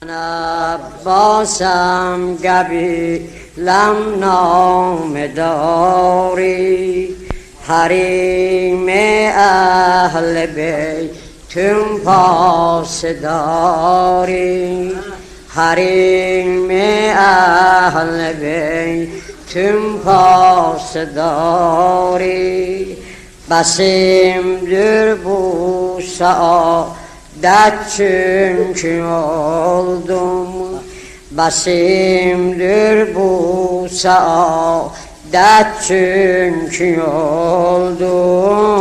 عباسم قبیلم نام داری، حریم اهل بیتم پاس داری، حریم اهل بیتم پاس داری. بسیم در bu saadet çünkü oldum، Besimdir bu saadet çünkü oldum.